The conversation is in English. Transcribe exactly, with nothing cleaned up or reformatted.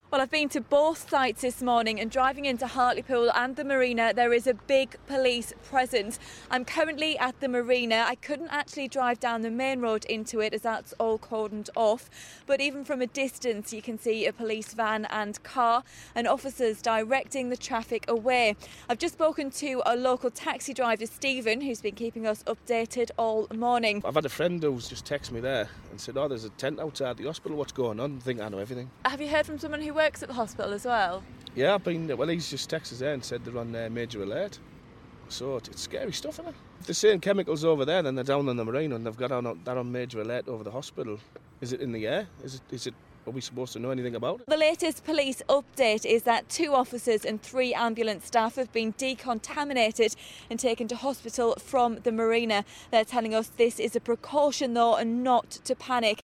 Well, I've been to both sites this morning, and driving into Hartlepool and the marina, there is a big police presence. I'm currently at the marina. I couldn't actually drive down the main road into it as that's all cordoned off. But even from a distance, you can see a police van and car and officers directing the traffic away. I've just spoken to a local taxi driver, Stephen, who's been keeping us updated all morning. I've had a friend who's just texted me there and said, oh, there's a tent outside the hospital, what's going on? I think I know everything. Have you heard from someone who works at the hospital as well? Yeah, I've been, well, he's just texted us there and said they're on uh, major alert. So it's scary stuff, isn't it? If they're saying chemicals over there, then they're down on the marina and they've got on, they're on major alert over the hospital. Is it in the air? Is it? Is it? Are we supposed to know anything about it? The latest police update is that two officers and three ambulance staff have been decontaminated and taken to hospital from the marina. They're telling us this is a precaution though and not to panic.